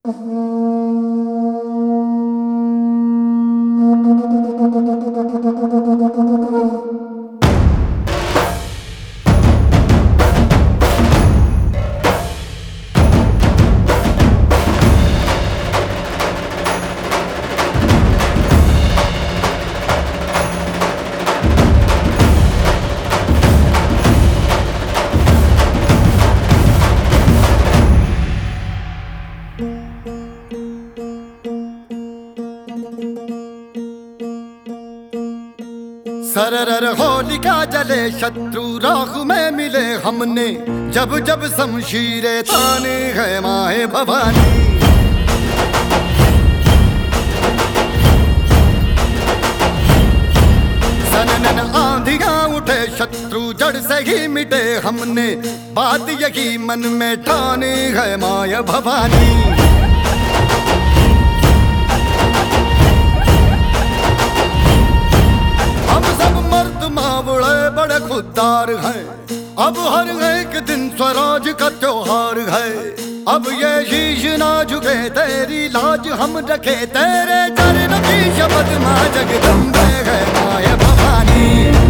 सरर होलिका जले शत्रु राह में मिले हमने, जब जब शमशीरे ताने है माए भवानी। सनन आंधियां उठे शत्रु जड़ से ही मिटे हमने, बात यही मन में ठाने है माए भवानी। मावड़े बड़े खुददार हैं, अब हर एक दिन स्वराज का त्योहार है। अब ये शीश ना झुके तेरी लाज हम रखे, तेरे चरण की शपथ मां जगदम्बे है माया भवानी।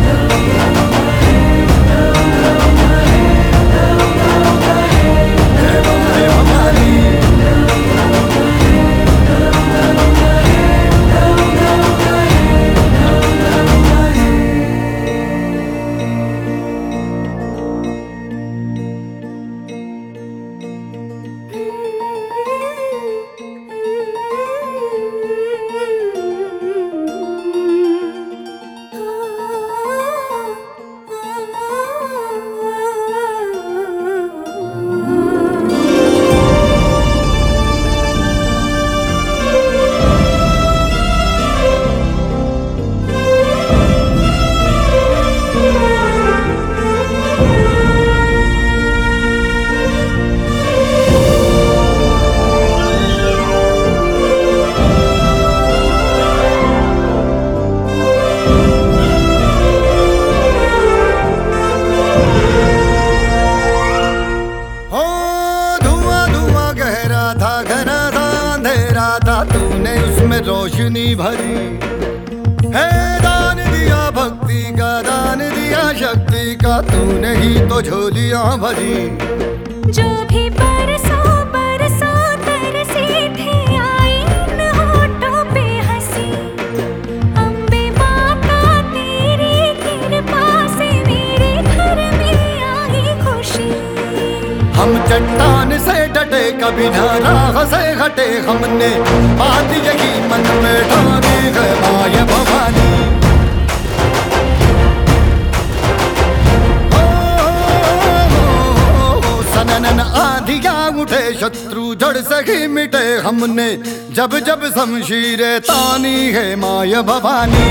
तूने उसमें रोशनी भरी है, दान दिया भक्ति का, दान दिया शक्ति का, तूने ही तो झोलियां भरी। जो भी बरसों बरसों तरसे थे आई इन होठों पे हंसी, अम्बे माता तेरी कृपा से मेरे घर में आई खुशी। हम चट्टान से डटे कभी ना राह से हटे हमने, बात यही मन में ठानी है माया भवानी। सनन आंधियां उठे शत्रु जड़ से ही मिटे हमने, जब जब शमशीरे तानी है माया भवानी।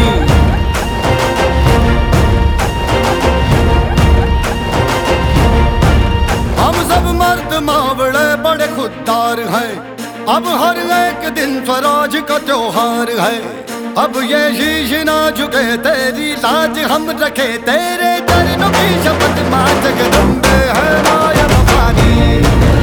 मर्द मावड़े बड़े खुददार हैं, अब हर एक दिन स्वराज का त्योहार है। अब ये शीश ना झुके तेरी लाज हम रखे, तेरे चरणों की शपथ मां जगदम्बे है माया भवानी।